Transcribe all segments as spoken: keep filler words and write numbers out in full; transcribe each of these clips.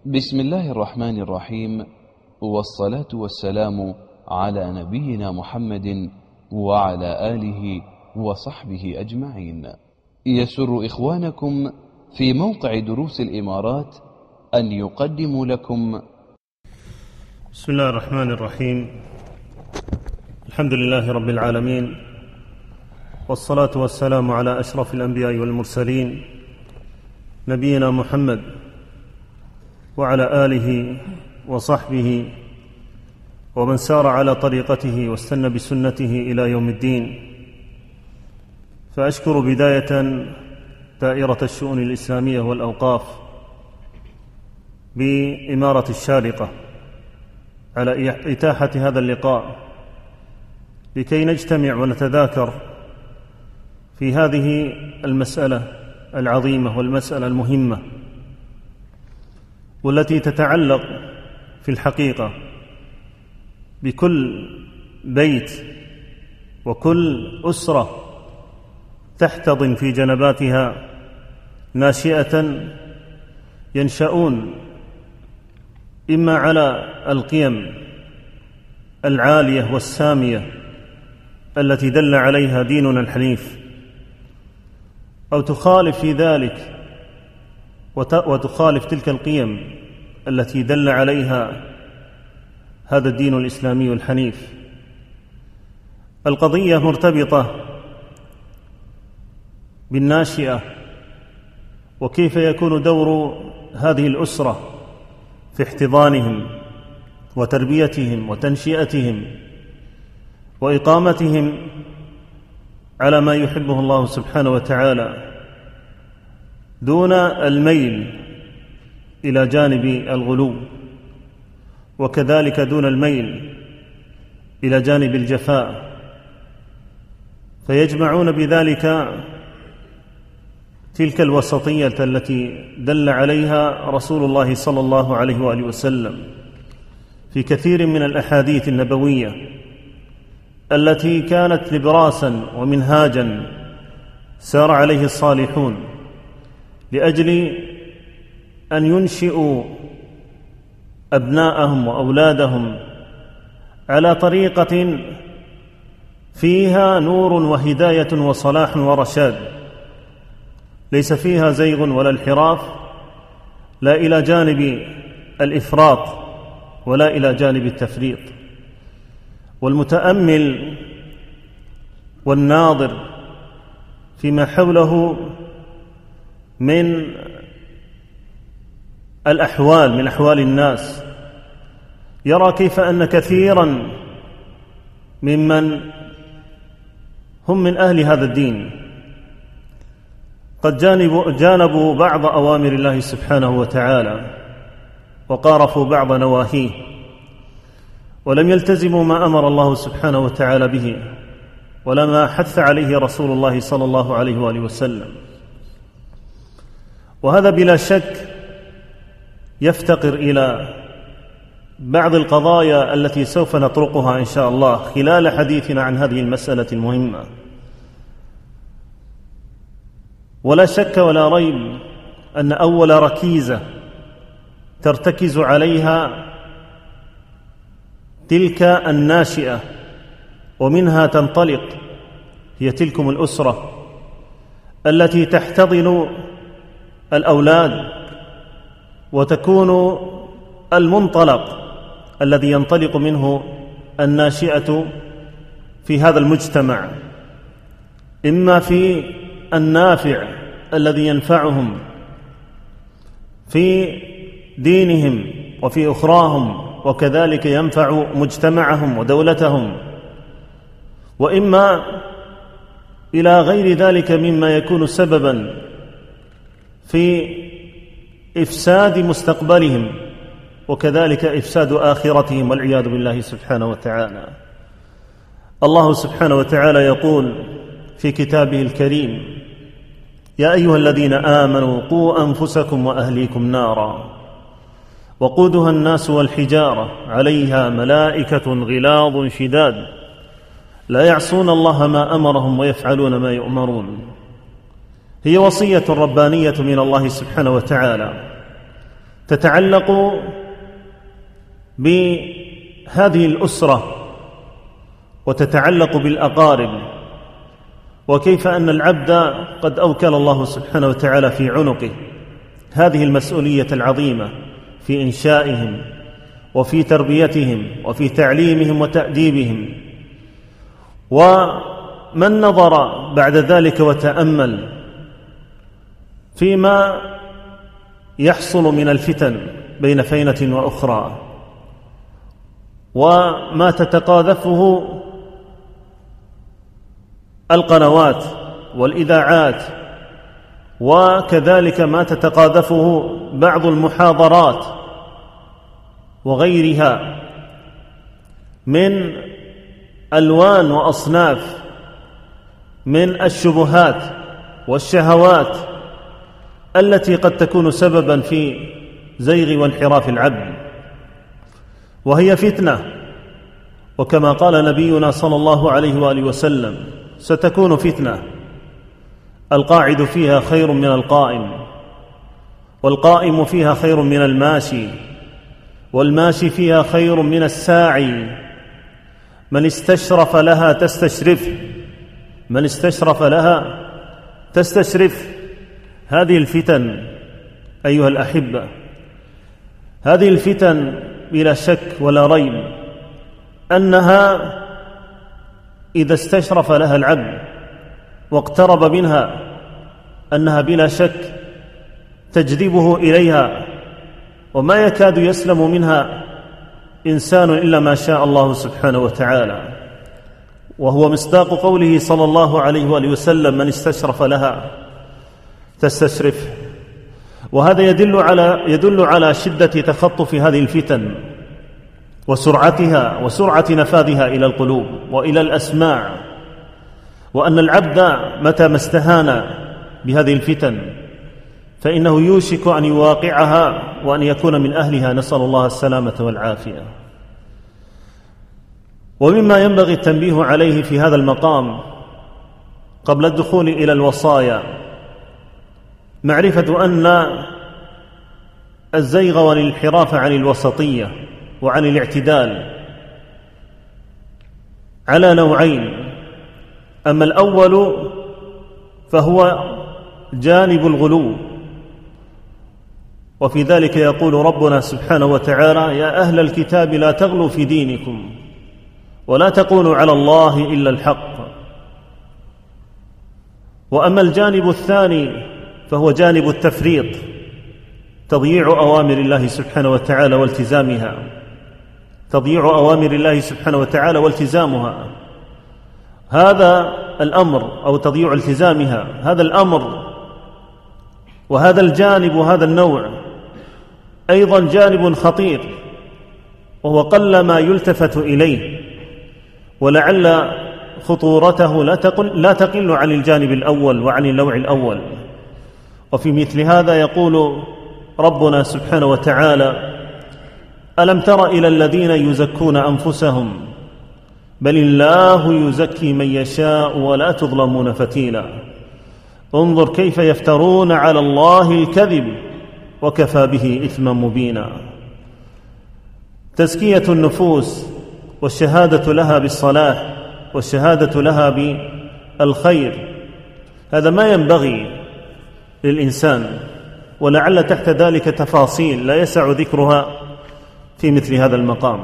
بسم الله الرحمن الرحيم، والصلاة والسلام على نبينا محمد وعلى آله وصحبه أجمعين. يسر إخوانكم في موقع دروس الإمارات أن يقدموا لكم بسم الله الرحمن الرحيم. الحمد لله رب العالمين، والصلاة والسلام على أشرف الأنبياء والمرسلين نبينا محمد وعلى آله وصحبه ومن سار على طريقته واستنى بسنته إلى يوم الدين. فأشكر بداية دائرة الشؤون الإسلامية والأوقاف بإمارة الشارقة على إتاحة هذا اللقاء لكي نجتمع ونتذاكر في هذه المسألة العظيمة والمسألة المهمة، والتي تتعلق في الحقيقة بكل بيت وكل أسرة تحتضن في جنباتها ناشئة ينشؤون إما على القيم العالية والسامية التي دل عليها ديننا الحنيف، أو تخالف في ذلك وتخالف تلك القيم التي دل عليها هذا الدين الإسلامي الحنيف. القضية مرتبطة بالناشئة، وكيف يكون دور هذه الأسرة في احتضانهم وتربيتهم وتنشئتهم وإقامتهم على ما يحبه الله سبحانه وتعالى، دون الميل إلى جانب الغلو، وكذلك دون الميل إلى جانب الجفاء، فيجمعون بذلك تلك الوسطية التي دل عليها رسول الله صلى الله عليه وآله وسلم في كثير من الأحاديث النبوية التي كانت نبراسا ومنهاجا سار عليه الصالحون لأجل أن ينشئوا أبناءهم وأولادهم على طريقة فيها نور وهداية وصلاح ورشاد، ليس فيها زيغ ولا انحراف، لا إلى جانب الإفراط ولا إلى جانب التفريط. والمتأمل والناظر فيما حوله من الأحوال من أحوال الناس يرى كيف أن كثيرا ممن هم من أهل هذا الدين قد جانبوا, جانبوا بعض أوامر الله سبحانه وتعالى وقارفوا بعض نواهيه، ولم يلتزموا ما أمر الله سبحانه وتعالى به ولا ما حث عليه رسول الله صلى الله عليه وآله وسلم. وهذا بلا شك يفتقر إلى بعض القضايا التي سوف نطرقها إن شاء الله خلال حديثنا عن هذه المسألة المهمة. ولا شك ولا ريب أن أول ركيزة ترتكز عليها تلك الناشئة ومنها تنطلق هي تلكم الأسرة التي تحتضن الأولاد وتكون المنطلق الذي ينطلق منه الناشئة في هذا المجتمع، إما في النافع الذي ينفعهم في دينهم وفي أخراهم، وكذلك ينفع مجتمعهم ودولتهم، وإما إلى غير ذلك مما يكون سببا في إفساد مستقبلهم وكذلك إفساد آخرتهم والعياذ بالله سبحانه وتعالى. الله سبحانه وتعالى يقول في كتابه الكريم: يا أيها الذين آمنوا قوا أنفسكم وأهليكم نارا وقودها الناس والحجارة عليها ملائكة غلاظ شداد لا يعصون الله ما أمرهم ويفعلون ما يؤمرون. هي وصية ربانية من الله سبحانه وتعالى تتعلق بهذه الأسرة وتتعلق بالأقارب، وكيف أن العبد قد أوكل الله سبحانه وتعالى في عنقه هذه المسؤولية العظيمة في إنشائهم وفي تربيتهم وفي تعليمهم وتأديبهم. ومن نظر بعد ذلك وتأمل فيما يحصل من الفتن بين فينة وأخرى وما تتقاذفه القنوات والإذاعات، وكذلك ما تتقاذفه بعض المحاضرات وغيرها من ألوان وأصناف من الشبهات والشهوات التي قد تكون سببا في زيغ وانحراف العبد، وهي فتنة. وكما قال نبينا صلى الله عليه وآله وسلم: ستكون فتنة القاعد فيها خير من القائم، والقائم فيها خير من الماشي، والماشي فيها خير من الساعي. من استشرف لها تستشرف، من استشرف لها تستشرف. هذه الفتن أيها الأحبة، هذه الفتن بلا شك ولا ريب أنها إذا استشرف لها العبد واقترب منها أنها بلا شك تجذبه إليها، وما يكاد يسلم منها إنسان إلا ما شاء الله سبحانه وتعالى، وهو مصداق قوله صلى الله عليه وآله وسلم: من استشرف لها تستشرف. وهذا يدل على يدل على شدة تخطف هذه الفتن وسرعتها وسرعة نفاذها إلى القلوب وإلى الأسماع، وأن العبد متى ما استهان بهذه الفتن فإنه يوشك أن يواقعها وأن يكون من أهلها، نسأل الله السلامة والعافية. ومما ينبغي التنبيه عليه في هذا المقام قبل الدخول إلى الوصايا معرفة أن الزيغ والانحراف عن الوسطية وعن الاعتدال على نوعين: أما الأول فهو جانب الغلو، وفي ذلك يقول ربنا سبحانه وتعالى: يا أهل الكتاب لا تغلوا في دينكم ولا تقولوا على الله إلا الحق. وأما الجانب الثاني فهو جانب التفريط، تضييع أوامر الله سبحانه وتعالى والتزامها، تضييع أوامر الله سبحانه وتعالى والتزامها. هذا الأمر أو تضييع التزامها، هذا الأمر وهذا الجانب وهذا النوع أيضا جانب خطير، وهو قل ما يلتفت إليه، ولعل خطورته لا تقل, لا تقل عن الجانب الأول وعن النوع الأول. وفي مثل هذا يقول ربنا سبحانه وتعالى: ألم تر إلى الذين يزكون أنفسهم بل الله يزكي من يشاء ولا تظلمون فتيلا انظر كيف يفترون على الله الكذب وكفى به إثما مبينا. تزكية النفوس والشهادة لها بالصلاح والشهادة لها بالخير، هذا ما ينبغي للإنسان، ولعل تحت ذلك تفاصيل لا يسع ذكرها في مثل هذا المقام.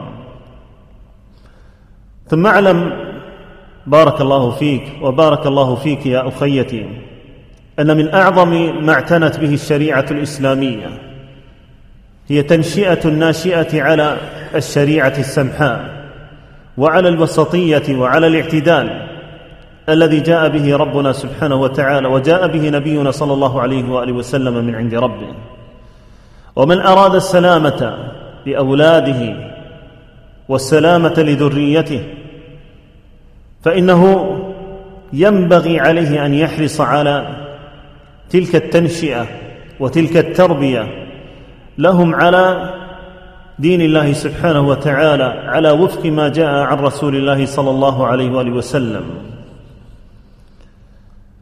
ثم اعلم بارك الله فيك وبارك الله فيك يا أخيتي أن من أعظم ما اعتنت به الشريعة الإسلامية هي تنشئة الناشئة على الشريعة السمحاء وعلى الوسطية وعلى الاعتدال الذي جاء به ربنا سبحانه وتعالى وجاء به نبينا صلى الله عليه وآله وسلم من عند ربه. ومن أراد السلامة لأولاده والسلامة لذريته فإنه ينبغي عليه أن يحرص على تلك التنشئة وتلك التربية لهم على دين الله سبحانه وتعالى على وفق ما جاء عن رسول الله صلى الله عليه وآله وسلم.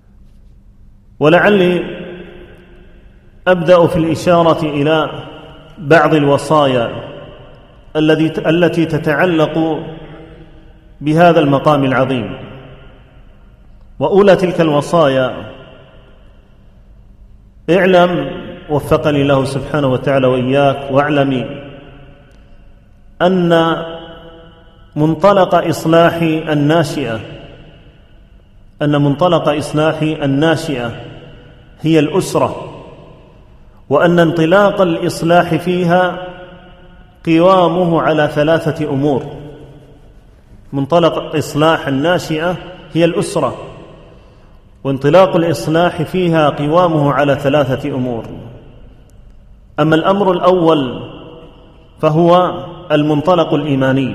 ولعلي أبدأ في الإشارة إلى بعض الوصايا التي تتعلق بهذا المقام العظيم. وأولى تلك الوصايا: اعلم وفقني الله سبحانه وتعالى وإياك، واعلمي أن منطلق إصلاح الناشئة أن منطلق إصلاح الناشئة هي الأسرة، وأن انطلاق الإصلاح فيها قوامه على ثلاثة أمور. منطلق إصلاح الناشئة هي الأسرة، وانطلاق الإصلاح فيها قوامه على ثلاثة أمور. أما الأمر الأول فهو المنطلق الإيماني،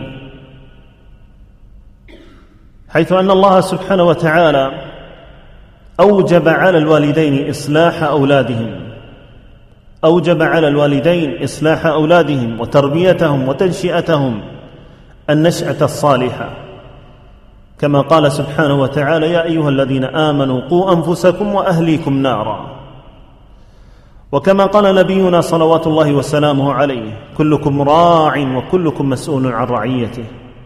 حيث أن الله سبحانه وتعالى أوجب على الوالدين إصلاح أولادهم أوجب على الوالدين إصلاح أولادهم وتربيتهم وتنشئتهم النشأة الصالحة، كما قال سبحانه وتعالى: يا أيها الذين آمنوا قوا أنفسكم وأهليكم نارا. وكما قال نبينا صلوات الله وسلامه عليه: كلكم راع وكلكم مسؤول عن رعيته.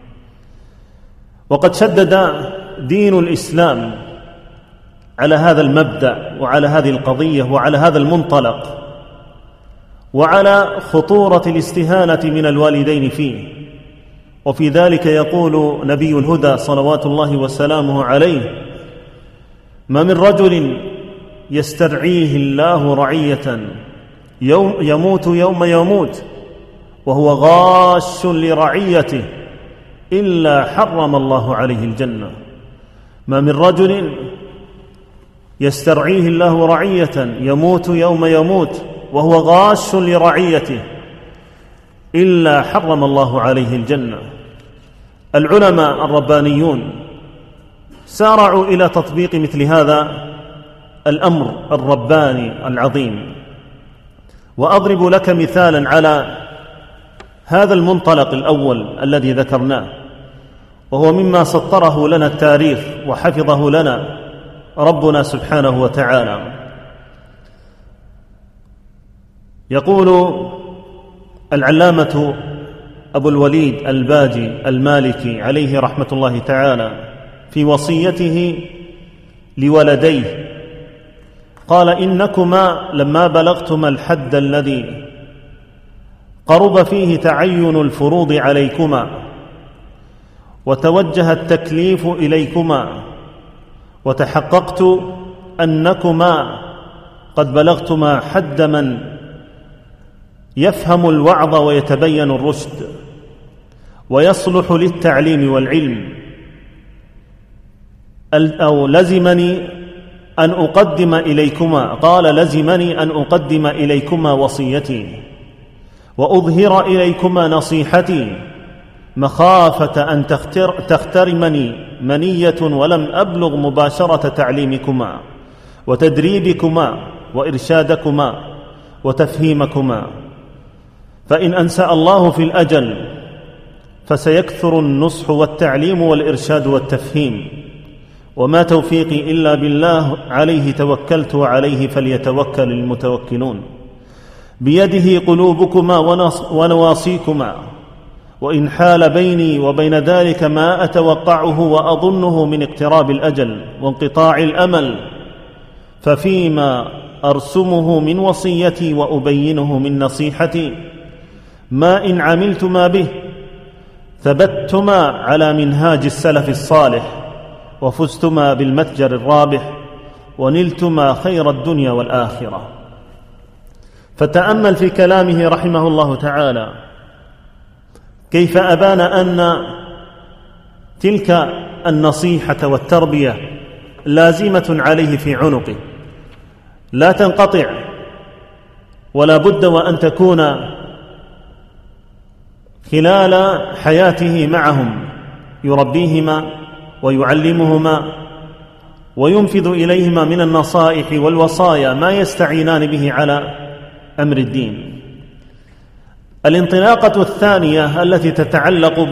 وقد شدد دين الإسلام على هذا المبدأ وعلى هذه القضية وعلى هذا المنطلق، وعلى خطورة الاستهانة من الوالدين فيه. وفي ذلك يقول نبي الهدى صلوات الله وسلامه عليه: ما من رجل يسترعيه الله رعية يوم يموت يوم يموت وهو غاش لرعيته إلا حرم الله عليه الجنة. ما من رجل يسترعيه الله رعية يموت يوم يموت وهو غاش لرعيته إلا حرم الله عليه الجنة. العلماء الربانيون سارعوا إلى تطبيق مثل هذا الأمر الرباني العظيم. وأضرب لك مثالا على هذا المنطلق الأول الذي ذكرناه، وهو مما سطره لنا التاريخ وحفظه لنا ربنا سبحانه وتعالى. يقول العلامة أبو الوليد الباجي المالكي عليه رحمة الله تعالى في وصيته لولديه، قال: إنكما لما بلغتما الحد الذي قرب فيه تعين الفروض عليكما وتوجه التكليف إليكما وتحققت أنكما قد بلغتما حد من يفهم الوعظ ويتبين الرشد ويصلح للتعليم والعلم، أو لزمني أن أقدم إليكما قال لزمني أن أقدم إليكما وصيتي وأظهر إليكما نصيحتي مخافة أن تختر تخترمني منية ولم أبلغ مباشرة تعليمكما وتدريبكما وإرشادكما وتفهيمكما، فإن أنسأ الله في الأجل فسيكثر النصح والتعليم والإرشاد والتفهيم، وما توفيقي إلا بالله عليه توكلت وعليه فليتوكل المتوكلون. بيده قلوبكما ونواصيكما، وإن حال بيني وبين ذلك ما أتوقعه وأظنه من اقتراب الأجل وانقطاع الأمل ففيما أرسمه من وصيتي وأبينه من نصيحتي ما إن عملتما به ثبتتما على منهاج السلف الصالح وفزتما بالمتجر الرابح ونلتما خير الدنيا والآخرة. فتأمل في كلامه رحمه الله تعالى كيف أبان أن تلك النصيحة والتربية لازمة عليه في عنقه لا تنقطع، ولا بد وأن تكون خلال حياته معهم يربيهما ويعلمهما وينفذ إليهما من النصائح والوصايا ما يستعينان به على أمر الدين. الانطلاقة الثانية التي تتعلق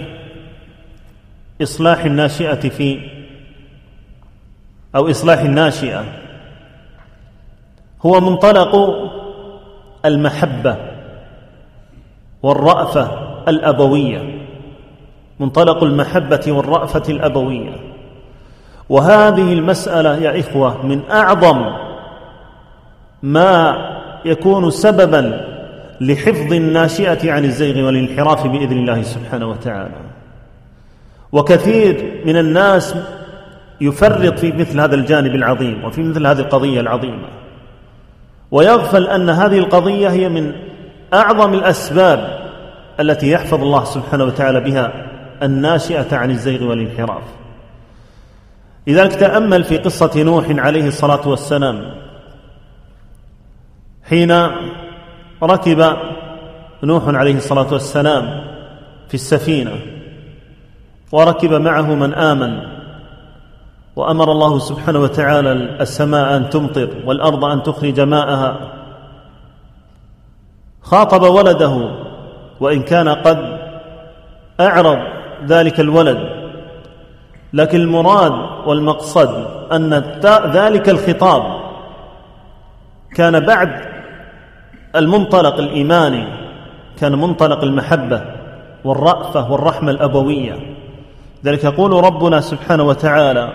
بإصلاح الناشئة في أو إصلاح الناشئة هو منطلق المحبة والرأفة الأبوية، منطلق المحبة والرأفة الأبوية. وهذه المسألة يا إخوة من أعظم ما يكون سببا لحفظ الناشئة عن الزيغ والانحراف بإذن الله سبحانه وتعالى. وكثير من الناس يفرط في مثل هذا الجانب العظيم وفي مثل هذه القضية العظيمة، ويغفل أن هذه القضية هي من أعظم الأسباب التي يحفظ الله سبحانه وتعالى بها الناشئة عن الزيغ والانحراف. لذلك تأمل في قصة نوح عليه الصلاة والسلام حين ركب نوح عليه الصلاة والسلام في السفينة وركب معه من آمن، وأمر الله سبحانه وتعالى السماء أن تمطر والأرض أن تخرج ماءها. خاطب ولده وإن كان قد أعرض ذلك الولد، لكن المراد والمقصد أن ذلك الخطاب كان بعد المنطلق الإيماني، كان منطلق المحبة والرأفة والرحمة الأبوية. ذلك يقول ربنا سبحانه وتعالى: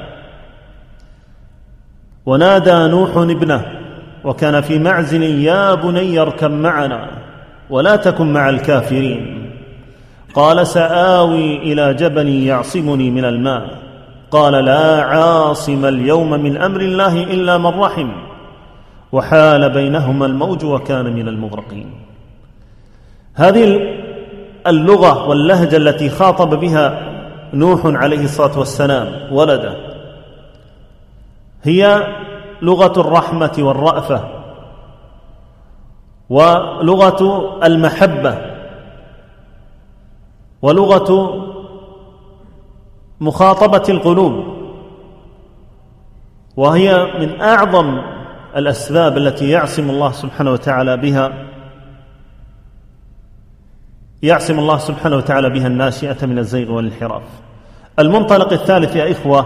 ونادى نوح ابنه وكان في معزل يا بني اركب معنا ولا تكن مع الكافرين قال سآوي إلى جبل يعصمني من الماء قال لا عاصم اليوم من أمر الله إلا من رحم وحال بينهما الموج وكان من المغرقين. هذه اللغة واللهجة التي خاطب بها نوح عليه الصلاة والسلام ولده هي لغة الرحمة والرأفة ولغة المحبة ولغة مخاطبة القلوب، وهي من أعظم الأسباب التي يعصم الله سبحانه وتعالى بها يعصم الله سبحانه وتعالى بها الناشئة من الزيغ والانحراف. المنطلق الثالث يا إخوة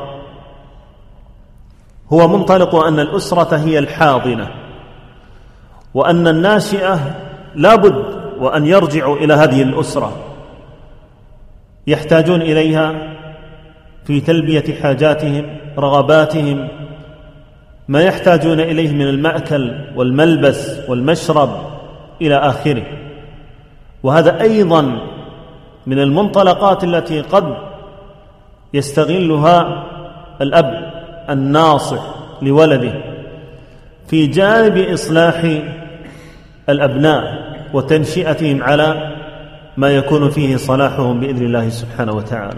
هو منطلق أن الأسرة هي الحاضنة، وأن الناشئة لابد وأن يرجعوا إلى هذه الأسرة، يحتاجون إليها في تلبية حاجاتهم رغباتهم، ما يحتاجون إليه من المأكل والملبس والمشرب إلى آخره. وهذا أيضا من المنطلقات التي قد يستغلها الأب الناصح لولده في جانب إصلاح الأبناء وتنشئتهم على ما يكون فيه صلاحهم بإذن الله سبحانه وتعالى.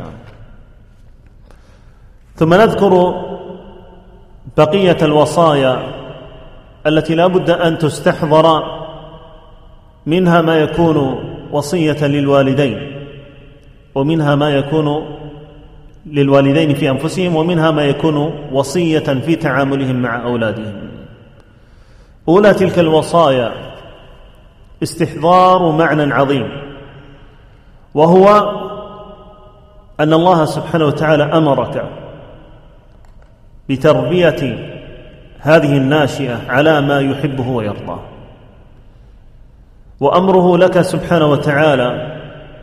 ثم نذكر بقية الوصايا التي لا بد أن تستحضر، منها ما يكون وصية للوالدين، ومنها ما يكون للوالدين في أنفسهم، ومنها ما يكون وصية في تعاملهم مع أولادهم. أولى تلك الوصايا استحضار معنى عظيم، وهو أن الله سبحانه وتعالى أمرك بتربية هذه الناشئة على ما يحبه ويرضاه، وأمره لك سبحانه وتعالى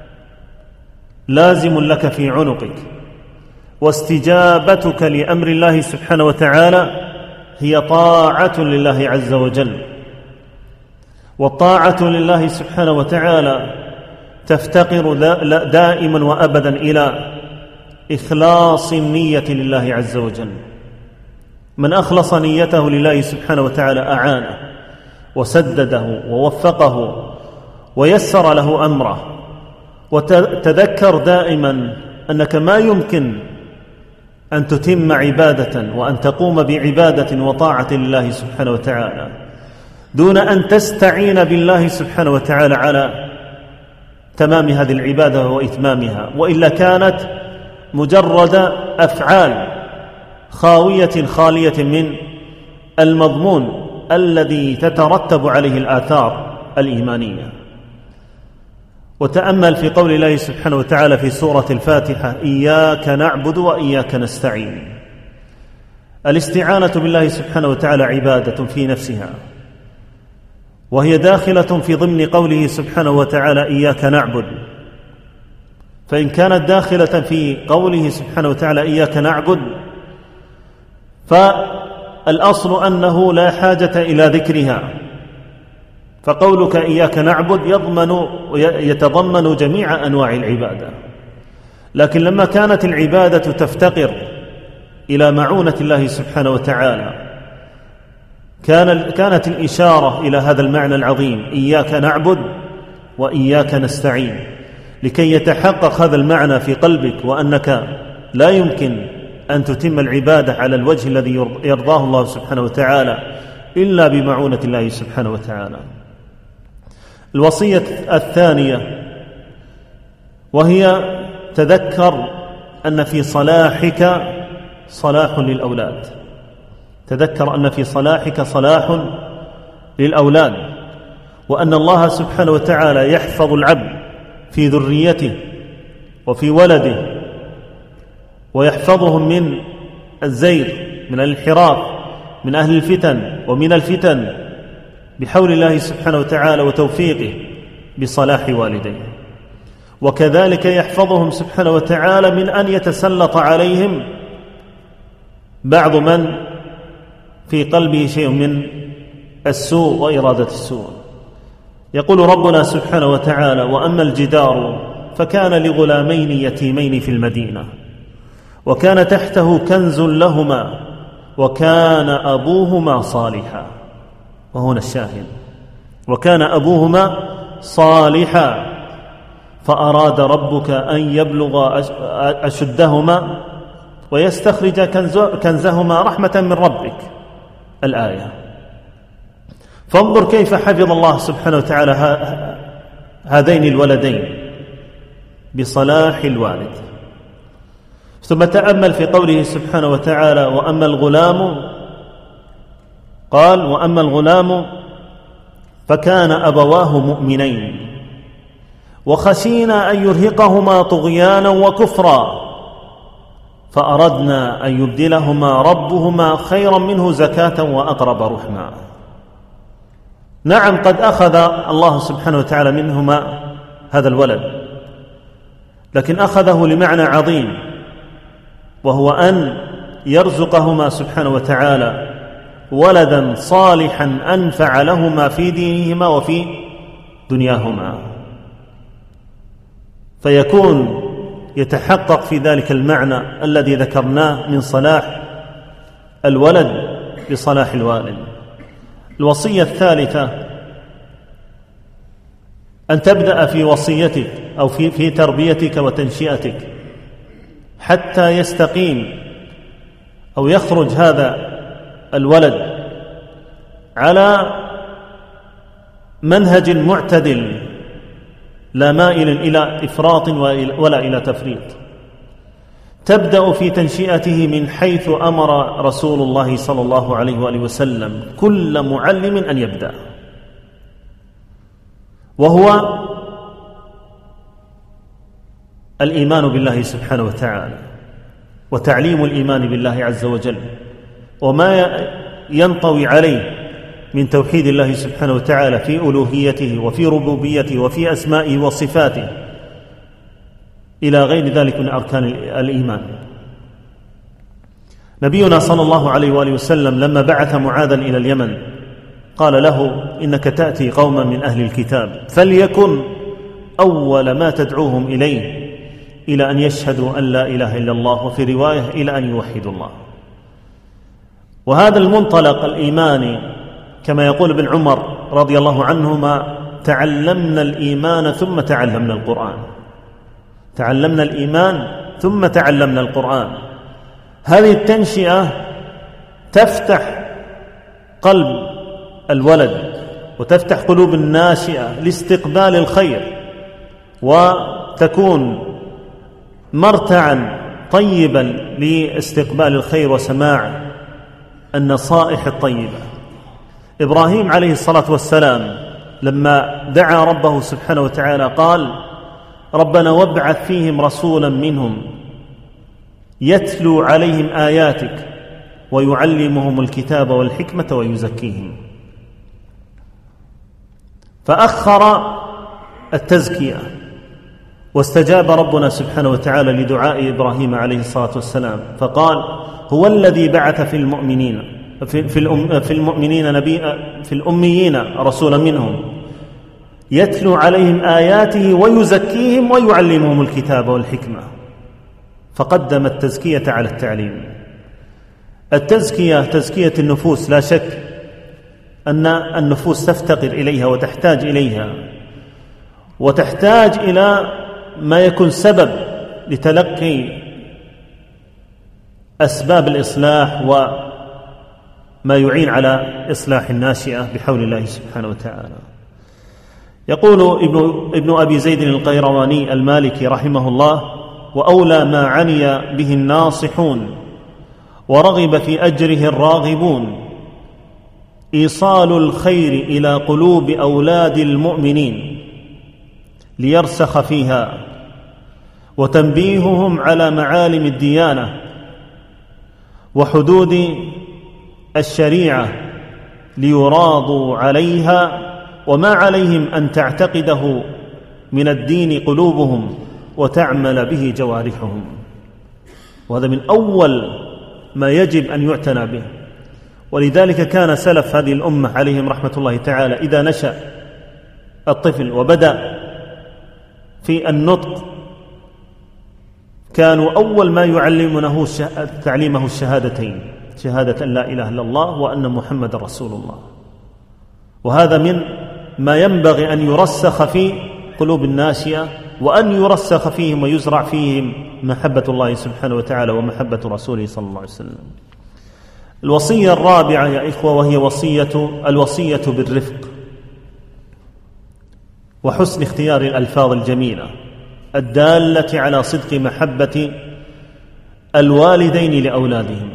لازم لك في عنقك، واستجابتك لأمر الله سبحانه وتعالى هي طاعة لله عز وجل. والطاعة لله سبحانه وتعالى تفتقر دائما وأبدا إلى إخلاص النية لله عز وجل. من أخلص نيته لله سبحانه وتعالى أعانه وسدده ووفقه ويسر له أمره. وتذكر دائما أنك ما يمكن أن تتم عبادة وأن تقوم بعبادة وطاعة لله سبحانه وتعالى دون أن تستعين بالله سبحانه وتعالى على تمام هذه العبادة وإتمامها، وإلا كانت مجرد أفعال خاوية خالية من المضمون الذي تترتب عليه الآثار الإيمانية. وتأمل في قول الله سبحانه وتعالى في سورة الفاتحة: إياك نعبد وإياك نستعين. الاستعانة بالله سبحانه وتعالى عبادة في نفسها، وهي داخلة في ضمن قوله سبحانه وتعالى إياك نعبد. فإن كانت داخلة في قوله سبحانه وتعالى إياك نعبد فالأصل أنه لا حاجة إلى ذكرها، فقولك إياك نعبد يضمن يتضمن جميع أنواع العبادة. لكن لما كانت العبادة تفتقر إلى معونة الله سبحانه وتعالى كان كانت الإشارة إلى هذا المعنى العظيم إياك نعبد وإياك نستعين، لكي يتحقق هذا المعنى في قلبك وأنك لا يمكن أن تتم العبادة على الوجه الذي يرضاه الله سبحانه وتعالى إلا بمعونة الله سبحانه وتعالى. الوصية الثانية وهي تذكر أن في صلاحك صلاح للأولاد، تذكر أن في صلاحك صلاح للأولاد، وأن الله سبحانه وتعالى يحفظ العبد في ذريته وفي ولده، ويحفظهم من الزيغ، من الانحراف، من أهل الفتن ومن الفتن بحول الله سبحانه وتعالى وتوفيقه بصلاح والديه. وكذلك يحفظهم سبحانه وتعالى من أن يتسلط عليهم بعض من في قلبه شيء من السوء وإرادة السوء. يقول ربنا سبحانه وتعالى وأما الجدار فكان لغلامين يتيمين في المدينة وكان تحته كنز لهما وكان أبوهما صالحا. وهنا الشاهد وكان أبوهما صالحا فأراد ربك أن يبلغ أشدهما ويستخرج كنزهما رحمة من ربك الآية. فانظر كيف حفظ الله سبحانه وتعالى هذين الولدين بصلاح الوالد. ثم تأمل في قوله سبحانه وتعالى وأما الغلام، قال وأما الغلام فكان أبواه مؤمنين وخشينا أن يرهقهما طغيانا وكفرا فأردنا أن يبدلهما ربهما خيرا منه زكاة وأقرب رحما. نعم قد أخذ الله سبحانه وتعالى منهما هذا الولد، لكن أخذه لمعنى عظيم، وهو أن يرزقهما سبحانه وتعالى ولدا صالحا أنفع لهما في دينهما وفي دنياهما، فيكون يتحقق في ذلك المعنى الذي ذكرناه من صلاح الولد بصلاح الوالد. الوصية الثالثة أن تبدأ في وصيتك أو في, في تربيتك وتنشئتك حتى يستقيم أو يخرج هذا الولد على منهج معتدل لا مائل إلى إفراط ولا إلى تفريط. تبدأ في تنشئته من حيث أمر رسول الله صلى الله عليه وآله وسلم كل معلم أن يبدأ، وهو الإيمان بالله سبحانه وتعالى وتعليم الإيمان بالله عز وجل وما ينطوي عليه من توحيد الله سبحانه وتعالى في ألوهيته وفي ربوبيته وفي أسمائه وصفاته إلى غير ذلك من أركان الإيمان. نبينا صلى الله عليه وآله وسلم لما بعث معاذا إلى اليمن قال له إنك تأتي قوما من أهل الكتاب فليكن أول ما تدعوهم إليه إلى أن يشهدوا أن لا إله إلا الله، وفي رواية إلى أن يوحدوا الله. وهذا المنطلق الإيماني كما يقول ابن عمر رضي الله عنهما تعلمنا الإيمان ثم تعلمنا القرآن، تعلمنا الإيمان ثم تعلمنا القرآن. هذه التنشئة تفتح قلب الولد وتفتح قلوب الناشئة لاستقبال الخير، وتكون مرتعا طيبا لاستقبال الخير وسماع النصائح الطيبة. إبراهيم عليه الصلاة والسلام لما دعا ربه سبحانه وتعالى قال ربنا وابعث فيهم رسولا منهم يتلو عليهم آياتك ويعلمهم الكتاب والحكمة ويزكيهم. فأخر التزكية، واستجاب ربنا سبحانه وتعالى لدعاء إبراهيم عليه الصلاة والسلام فقال: هو الذي بعث في المؤمنين في, في, الأم في المؤمنين نبي في الأميين رسولا منهم يتلو عليهم آياته ويزكيهم ويعلمهم الكتاب والحكمة. فقدم التزكية على التعليم. التزكية تزكية النفوس، لا شك أن النفوس تفتقر إليها وتحتاج إليها، وتحتاج إلى ما يكون سبب لتلقي أسباب الإصلاح وما يعين على إصلاح الناشئة بحول الله سبحانه وتعالى. يقول ابن, ابن أبي زيد القيرواني المالكي رحمه الله: وأولى ما عني به الناصحون ورغب في أجره الراغبون إيصال الخير إلى قلوب أولاد المؤمنين ليرسخ فيها، وتنبيههم على معالم الديانة وحدود الشريعة ليراضوا عليها، وما عليهم أن تعتقده من الدين قلوبهم وتعمل به جوارحهم. وهذا من أول ما يجب أن يعتنى به. ولذلك كان سلف هذه الأمة عليهم رحمة الله تعالى إذا نشأ الطفل وبدأ في النطق كانوا أول ما يعلمونه تعليمه الشهادتين، شهادة أن لا إله إلا الله وأن محمد رسول الله. وهذا من ما ينبغي أن يرسخ في قلوب الناشئة، وأن يرسخ فيهم ويزرع فيهم محبة الله سبحانه وتعالى ومحبة رسوله صلى الله عليه وسلم. الوصية الرابعة يا إخوة وهي وصية الوصية بالرفق وحسن اختيار الألفاظ الجميلة الدالة على صدق محبة الوالدين لأولادهم.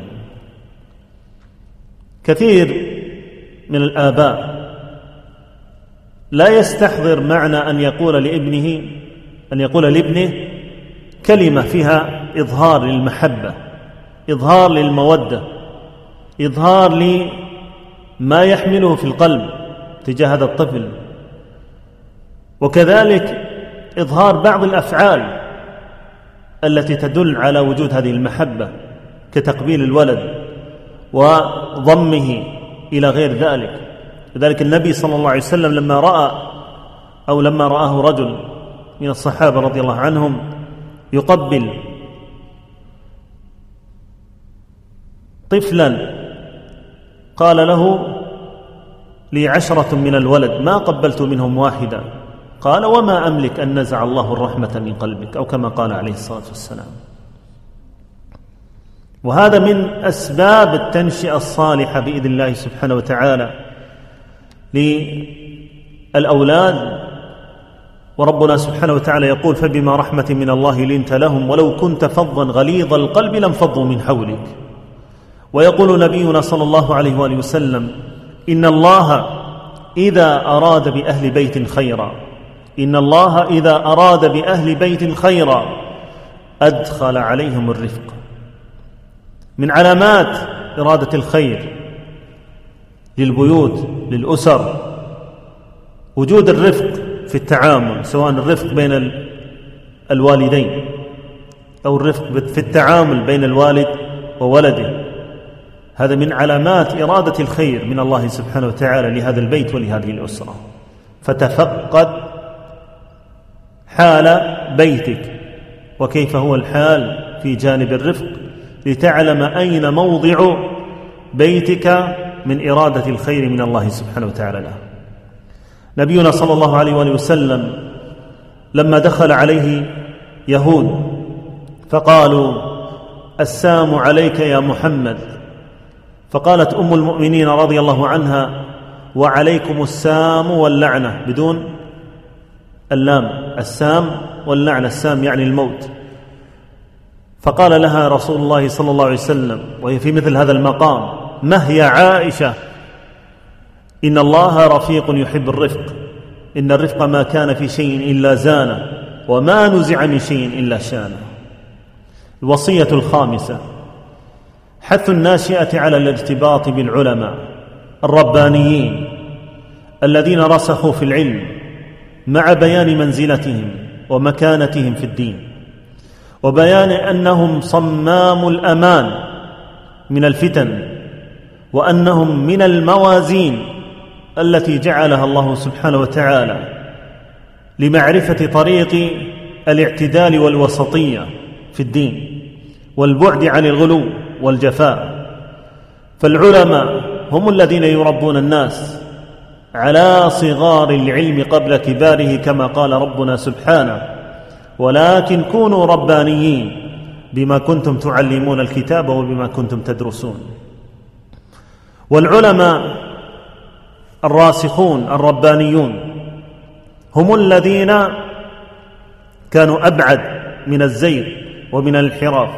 كثير من الآباء لا يستحضر معنى أن يقول لابنه أن يقول لابنه كلمة فيها إظهار للمحبة، إظهار للمودة، إظهار لما يحمله في القلب تجاه هذا الطفل، وكذلك إظهار بعض الأفعال التي تدل على وجود هذه المحبة كتقبيل الولد وضمه إلى غير ذلك. لذلك النبي صلى الله عليه وسلم لما رأى أو لما رآه رجل من الصحابة رضي الله عنهم يقبل طفلا قال له: لي عشرة من الولد ما قبلت منهم واحدا. قال: وما أملك أن نزع الله الرحمة من قلبك، أو كما قال عليه الصلاة والسلام. وهذا من أسباب التنشئة الصالحة بإذن الله سبحانه وتعالى للأولاد. وربنا سبحانه وتعالى يقول: فبما رحمة من الله لنت لهم ولو كنت فظا غليظ القلب لانفضوا من حولك. ويقول نبينا صلى الله عليه وآله وسلم: إن الله إذا أراد بأهل بيت خيرا إن الله إذا أراد بأهل بيت خيرا أدخل عليهم الرفق. من علامات إرادة الخير للبيوت للأسر وجود الرفق في التعامل، سواء الرفق بين الوالدين أو الرفق في التعامل بين الوالد وولده. هذا من علامات إرادة الخير من الله سبحانه وتعالى لهذا البيت ولهذه الأسرة. فتفقد حال بيتك وكيف هو الحال في جانب الرفق لتعلم أين موضع بيتك من إرادة الخير من الله سبحانه وتعالى له. نبينا صلى الله عليه وآله وسلم لما دخل عليه يهود فقالوا: السام عليك يا محمد. فقالت أم المؤمنين رضي الله عنها: وعليكم السام واللعنة، بدون اللام، السام واللعنة، السام يعني الموت. فقال لها رسول الله صلى الله عليه وسلم وهي في مثل هذا المقام: ما هي عائشة؟ إن الله رفيق يحب الرفق، إن الرفق ما كان في شيء إلا زانه وما نزع من شيء إلا شانه. الوصية الخامسة: حث الناشئة على الارتباط بالعلماء الربانيين الذين رسخوا في العلم مع بيان منزلتهم ومكانتهم في الدين، وبيان أنهم صمام الأمان من الفتن، وأنهم من الموازين التي جعلها الله سبحانه وتعالى لمعرفة طريق الاعتدال والوسطية في الدين والبعد عن الغلو والجفاء. فالعلماء هم الذين يربون الناس على صغار العلم قبل كباره، كما قال ربنا سبحانه: ولكن كونوا ربانيين بما كنتم تعلمون الكتاب وبما كنتم تدرسون. والعلماء الراسخون الربانيون هم الذين كانوا أبعد من الزيغ ومن الانحراف.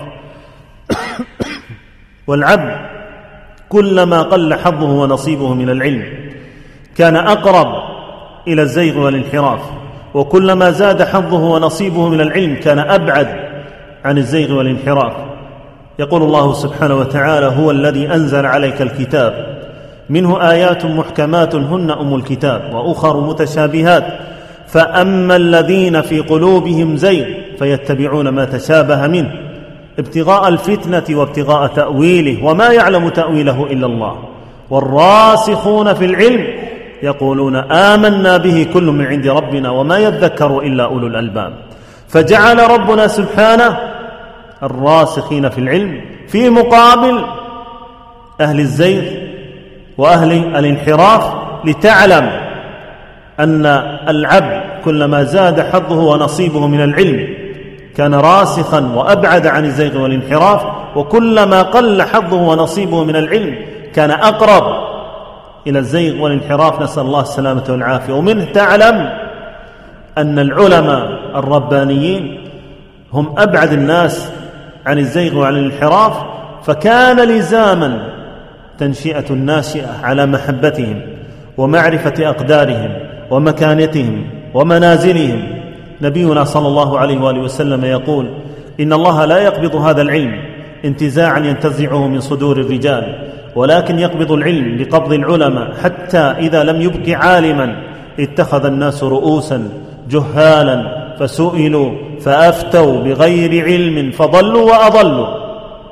والعبد كلما قل حظه ونصيبه من العلم كان أقرب إلى الزيغ والانحراف، وكلما زاد حظه ونصيبه من العلم كان أبعد عن الزيغ والانحراف. يقول الله سبحانه وتعالى: هو الذي أنزل عليك الكتاب منه آيات محكمات هن أم الكتاب وأخر متشابهات فأما الذين في قلوبهم زيغ فيتبعون ما تشابه منه ابتغاء الفتنة وابتغاء تأويله وما يعلم تأويله إلا الله والراسخون في العلم يقولون آمنا به كل من عند ربنا وما يذكر إلا أولو الألباب. فجعل ربنا سبحانه الراسخين في العلم في مقابل أهل الزيغ وأهل الانحراف، لتعلم أن العبد كلما زاد حظه ونصيبه من العلم كان راسخا وأبعد عن الزيغ والانحراف، وكلما قل حظه ونصيبه من العلم كان أقرب إلى الزيغ والانحراف، نسأل الله السلامة والعافية. ومنه تعلم أن العلماء الربانيين هم أبعد الناس عن الزيغ وعن الانحراف، فكان لزاما تنشئة الناشئة على محبتهم ومعرفة أقدارهم ومكانتهم ومنازلهم. نبينا صلى الله عليه وآله وسلم يقول: إن الله لا يقبض هذا العلم انتزاعا ينتزعه من صدور الرجال، ولكن يقبض العلم بقبض العلماء، حتى إذا لم يبق عالما اتخذ الناس رؤوسا جهالا فسئلوا فأفتوا بغير علم فضلوا وأضلوا.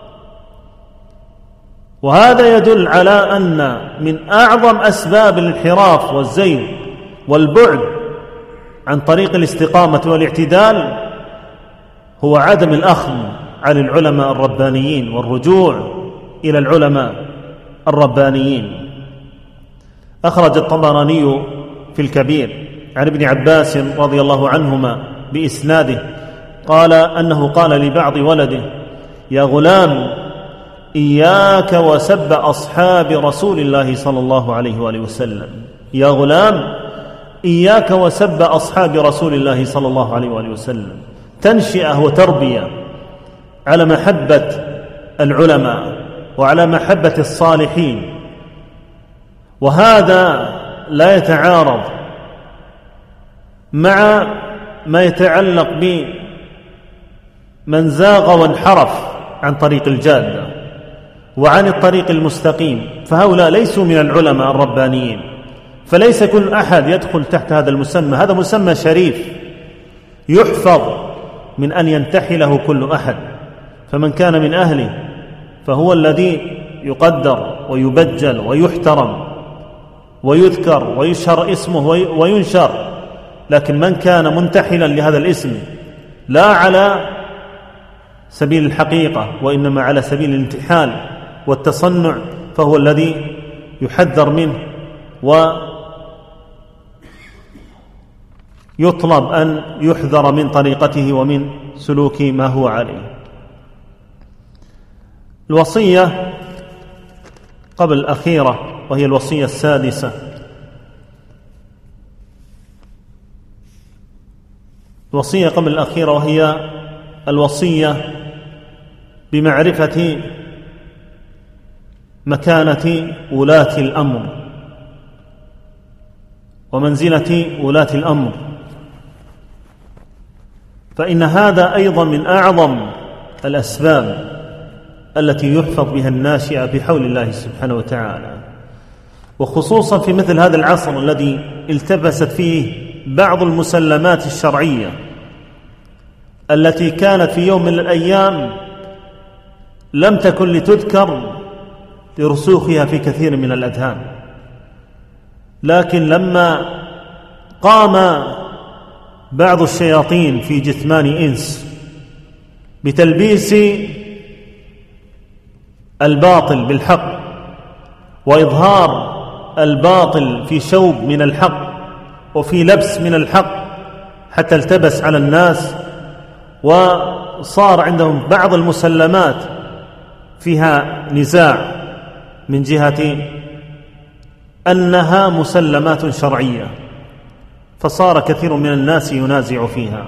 وهذا يدل على أن من أعظم أسباب الانحراف والزيغ والبعد عن طريق الاستقامة والاعتدال هو عدم الأخذ عن العلماء الربانيين والرجوع إلى العلماء الربانيين. أخرج الطبراني في الكبير عن ابن عباس رضي الله عنهما بإسناده قال أنه قال لبعض ولده: يا غلام إياك وسب أصحاب رسول الله صلى الله عليه وآله وسلم، يا غلام إياك وسب أصحاب رسول الله صلى الله عليه وآله وسلم. تنشئة وتربية على محبة العلماء وعلى محبة الصالحين، وهذا لا يتعارض مع ما يتعلق بمن زاغ وانحرف عن طريق الجادة وعن الطريق المستقيم، فهؤلاء ليسوا من العلماء الربانيين. فليس كل أحد يدخل تحت هذا المسمى، هذا مسمى شريف يحفظ من أن ينتحله كل أحد. فمن كان من أهله فهو الذي يقدر ويبجل ويحترم ويذكر ويشهر اسمه وينشر، لكن من كان منتحلا لهذا الاسم لا على سبيل الحقيقة وإنما على سبيل الانتحال والتصنع فهو الذي يحذر منه ويطلب أن يحذر من طريقته ومن سلوك ما هو عليه. الوصية قبل الأخيرة وهي الوصية السادسة، الوصية قبل الأخيرة وهي الوصية بمعرفة مكانة ولاة الأمر ومنزلة ولاة الأمر، فإن هذا أيضا من أعظم الأسباب التي يحفظ بها الناشئة بحول الله سبحانه وتعالى. وخصوصا في مثل هذا العصر الذي التبست فيه بعض المسلمات الشرعية التي كانت في يوم من الأيام لم تكن لتذكر لرسوخها في كثير من الأذهان، لكن لما قام بعض الشياطين في جثمان إنس بتلبيس الباطل بالحق وإظهار الباطل في شوب من الحق وفي لبس من الحق حتى التبس على الناس، وصار عندهم بعض المسلمات فيها نزاع من جهة أنها مسلمات شرعية، فصار كثير من الناس ينازع فيها.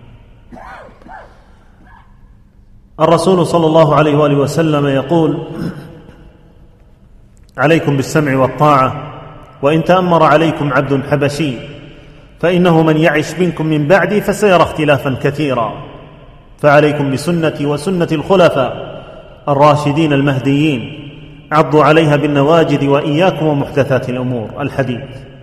الرسول صلى الله عليه وآله وسلم يقول: عليكم بالسمع والطاعة وإن تأمر عليكم عبد حبشي فإنه من يعش منكم من بعدي فسيرى اختلافا كثيرا، فعليكم بسنتي وسنة الخلفاء الراشدين المهديين، عضوا عليها بالنواجذ وإياكم ومحدثات الأمور. الحديث.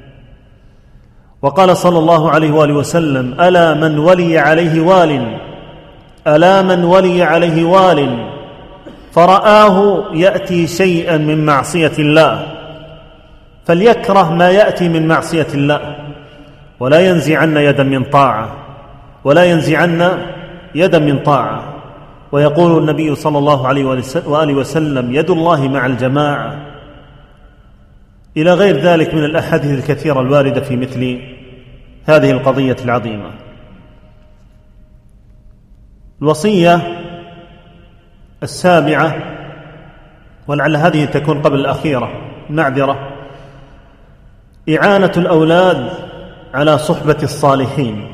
وقال صلى الله عليه وآله وسلم: ألا من ولي عليه وال ألا من ولي عليه وال فرآه يأتي شيئا من معصية الله فليكره ما يأتي من معصية الله ولا ينزعن يدا من طاعة ولا ينزعن يدا من طاعة. ويقول النبي صلى الله عليه وآله وسلم: يد الله مع الجماعة، إلى غير ذلك من الأحاديث الكثيرة الواردة في مثل هذه القضية العظيمة. الوصية السابعة، ولعل هذه تكون قبل الأخيرة، معذرة، إعانة الأولاد على صحبة الصالحين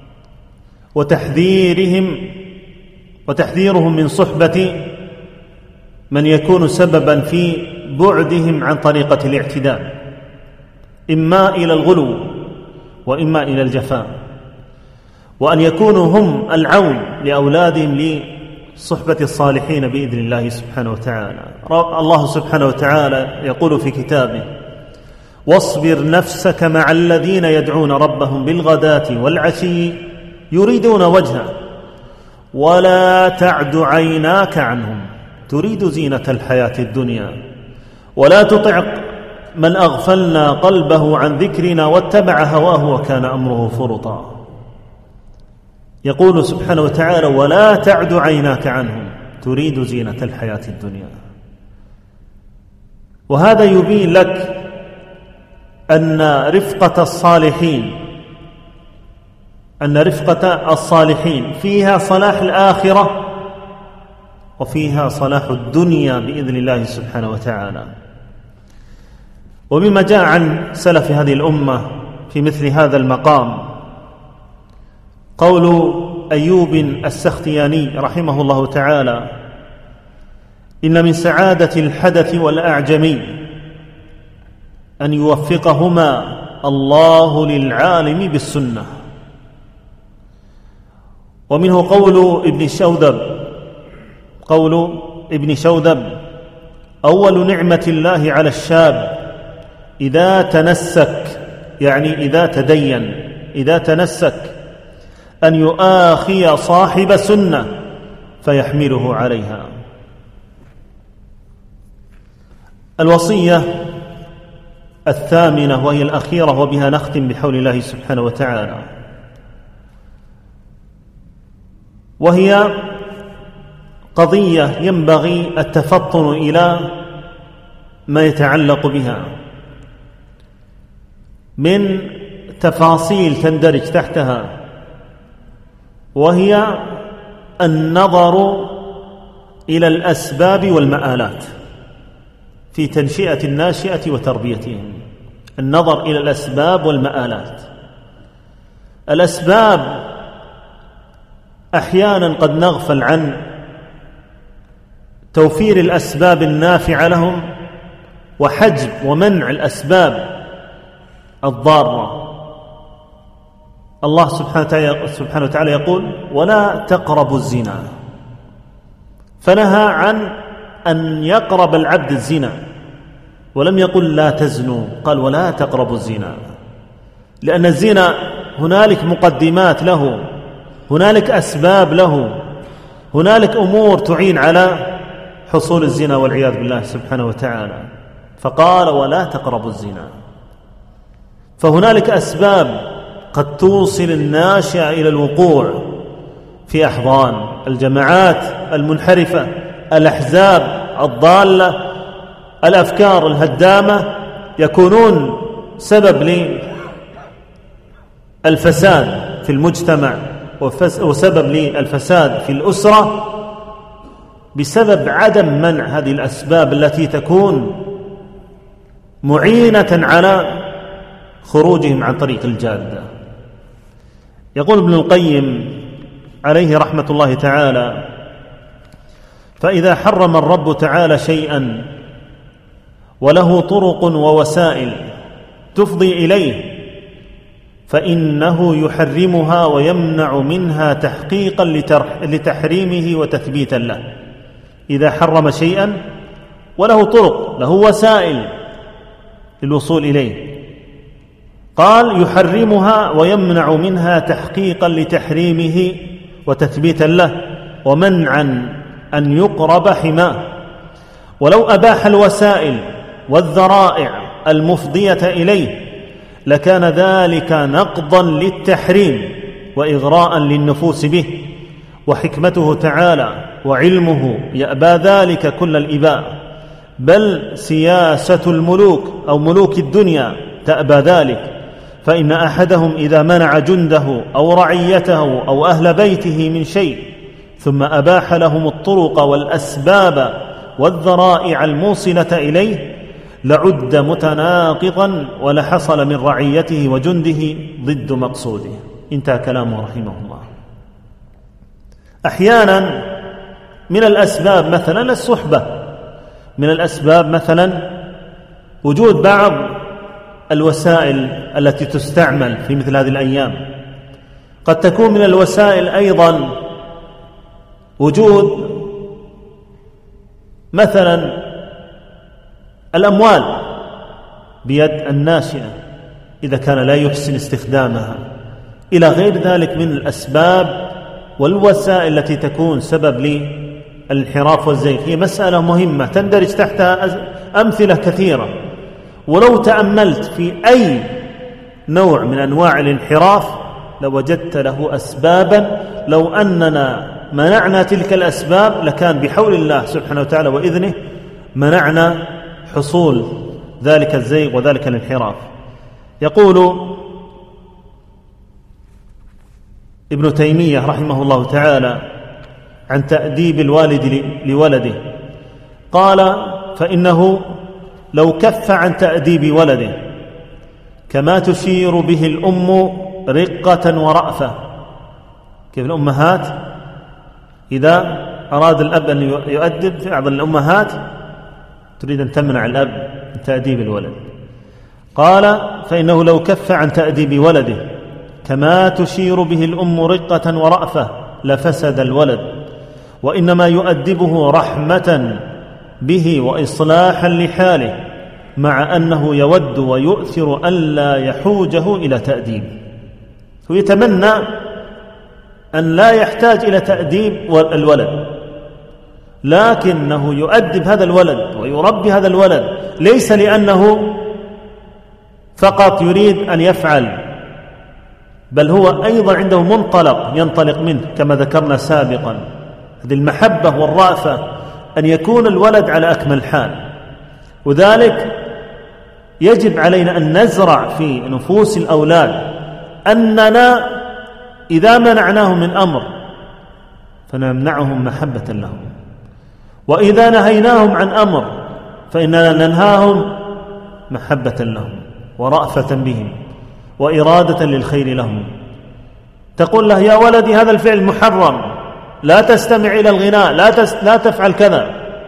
وتحذيرهم وتحذيرهم من صحبة من يكون سببا في بعدهم عن طريقة الاعتداء، إما إلى الغلو وإما إلى الجفاء، وأن يكونوا هم العون لأولادهم لصحبة الصالحين بإذن الله سبحانه وتعالى. الله سبحانه وتعالى يقول في كتابه: واصبر نفسك مع الذين يدعون ربهم بالغداة والعشي يريدون وجهه ولا تعد عيناك عنهم تريد زينة الحياة الدنيا ولا تطع من أغفلنا قلبه عن ذكرنا واتبع هواه وكان أمره فرطا. يقول سبحانه وتعالى: ولا تعد عيناك عنهم تريد زينة الحياة الدنيا. وهذا يبين لك أن رفقة الصالحين أن رفقة الصالحين فيها صلاح الآخرة وفيها صلاح الدنيا بإذن الله سبحانه وتعالى. ومما جاء عن سلف هذه الأمة في مثل هذا المقام قول أيوب السختياني رحمه الله تعالى: إن من سعادة الحدث والأعجمي أن يوفقهما الله للعالم بالسنة. ومنه قول ابن شوذب قول ابن شوذب: أول نعمة الله على الشاب إذا تنسك، يعني إذا تدين، إذا تنسك، أن يؤاخي صاحب سنة فيحمله عليها. الوصية الثامنة وهي الأخيرة وبها نختم بحول الله سبحانه وتعالى، وهي قضية ينبغي التفطن إلى ما يتعلق بها من تفاصيل تندرج تحتها، وهي النظر إلى الأسباب والمآلات في تنشئة الناشئة وتربيتهم. النظر إلى الأسباب والمآلات. الأسباب أحيانا قد نغفل عن توفير الأسباب النافعة لهم وحجب ومنع الأسباب الضارة. الله سبحانه وتعالى يقول: ولا تقربوا الزنا، فنهى عن أن يقرب العبد الزنا، ولم يقل لا تزنوا، قال ولا تقربوا الزنا، لأن الزنا هنالك مقدمات له، هنالك أسباب له، هنالك أمور تعين على حصول الزنا والعياذ بالله سبحانه وتعالى، فقال ولا تقربوا الزنا. فهنالك أسباب قد توصل الناشئ إلى الوقوع في أحضان الجماعات المنحرفة، الأحزاب الضالة، الأفكار الهدامة، يكونون سبب للفساد في المجتمع وسبب للفساد في الأسرة، بسبب عدم منع هذه الأسباب التي تكون معينة على خروجهم عن طريق الجادة. يقول ابن القيم عليه رحمة الله تعالى: فإذا حرم الرب تعالى شيئا وله طرق ووسائل تفضي إليه فإنه يحرمها ويمنع منها تحقيقا لتحريمه وتثبيتا له. إذا حرم شيئا وله طرق، له وسائل للوصول إليه، قال يحرمها ويمنع منها تحقيقا لتحريمه وتثبيتا له ومنعا أن يقرب حماه. ولو أباح الوسائل والذرائع المفضية إليه لكان ذلك نقضا للتحريم وإغراء للنفوس به، وحكمته تعالى وعلمه يأبى ذلك كل الإباء، بل سياسة الملوك أو ملوك الدنيا تأبى ذلك. فإن أحدهم إذا منع جنده أو رعيته أو أهل بيته من شيء ثم أباح لهم الطرق والأسباب والذرائع الموصلة إليه لعد متناقضا ولحصل من رعيته وجنده ضد مقصوده. انتهى كلامه رحمه الله. أحيانا من الأسباب مثلا الصحبة، من الأسباب مثلا وجود بعض الوسائل التي تستعمل في مثل هذه الأيام. قد تكون من الوسائل أيضا وجود مثلا الأموال بيد الناشئة إذا كان لا يحسن استخدامها، إلى غير ذلك من الأسباب والوسائل التي تكون سبب للانحراف والزيغ. هي مسألة مهمة تندرج تحتها أمثلة كثيرة، ولو تأملت في أي نوع من أنواع الانحراف لوجدت له أسبابا، لو أننا منعنا تلك الأسباب لكان بحول الله سبحانه وتعالى وإذنه منعنا حصول ذلك الزيغ وذلك الانحراف. يقول ابن تيمية رحمه الله تعالى عن تأديب الوالد لولده، قال: فإنه لو كف عن تأديب ولده كما تشير به الأم رقة ورأفة. كيف الأمهات إذا أراد الأب أن يؤدب، في بعض الأمهات تريد أن تمنع الأب من تأديب الولد. قال: فإنه لو كف عن تأديب ولده كما تشير به الأم رقة ورأفة لفسد الولد، وإنما يؤدبه رحمة به وإصلاحا لحاله، مع أنه يود ويؤثر ألا يحوجه إلى تأديب. ويتمنى أن لا يحتاج إلى تأديب الولد، لكنه يؤدب هذا الولد ويربي هذا الولد ليس لأنه فقط يريد أن يفعل، بل هو أيضا عنده منطلق ينطلق منه كما ذكرنا سابقا، هذه المحبة والرأفة، أن يكون الولد على أكمل حال. وذلك يجب علينا أن نزرع في نفوس الأولاد أننا إذا منعناهم من أمر فنمنعهم محبة لهم، وإذا نهيناهم عن أمر فإننا ننهاهم محبة لهم ورأفة بهم وإرادة للخير لهم. تقول له: يا ولدي هذا الفعل محرم، لا تستمع إلى الغناء، لا, تس... لا تفعل كذا.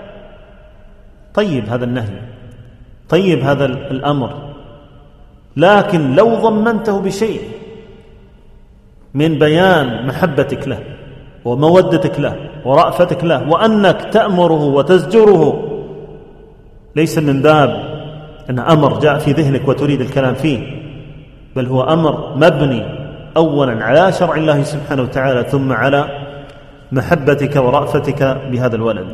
طيب هذا النهي، طيب هذا الأمر، لكن لو ضمنته بشيء من بيان محبتك له ومودتك له ورأفتك له، وأنك تأمره وتزجره، ليس من باب أن أمر جاء في ذهنك وتريد الكلام فيه، بل هو أمر مبني أولا على شرع الله سبحانه وتعالى، ثم على محبتك ورأفتك بهذا الولد.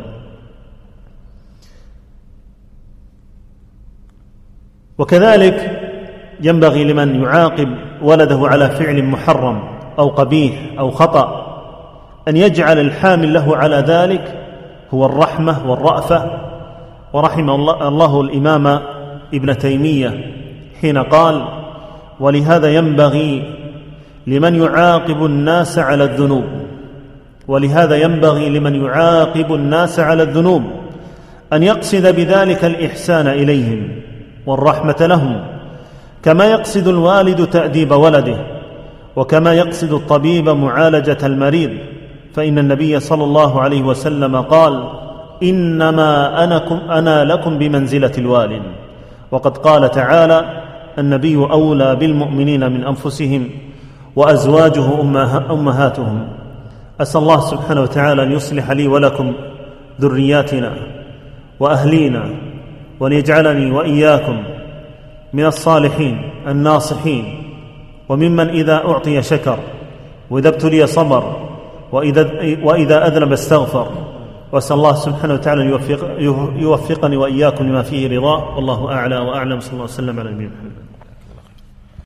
وكذلك ينبغي لمن يعاقب ولده على فعل محرم أو قبيح أو خطأ أن يجعل الحامل له على ذلك هو الرحمة والرأفة. ورحم الله الإمام ابن تيمية حين قال: ولهذا ينبغي لمن يعاقب الناس على الذنوب ولهذا ينبغي لمن يعاقب الناس على الذنوب أن يقصد بذلك الإحسان إليهم والرحمة لهم، كما يقصد الوالد تأديب ولده، وكما يقصد الطبيب معالجة المريض. فإن النبي صلى الله عليه وسلم قال: إنما أنكم أنا لكم بمنزلة الوالد. وقد قال تعالى: النبي أولى بالمؤمنين من أنفسهم وأزواجه أمهاتهم. أسأل الله سبحانه وتعالى أن يصلح لي ولكم ذرياتنا وأهلينا، وأن يجعلني وإياكم من الصالحين الناصحين، وممن إذا أعطي شكر، وإذا ابتلي صبر، وإذا, وإذا أذنب استغفر. وأسأل الله سبحانه وتعالى أن يوفق يوفقني وإياكم لما فيه رضاه. والله أعلى وأعلم. صلى الله عليه وسلم على نبينا محمد.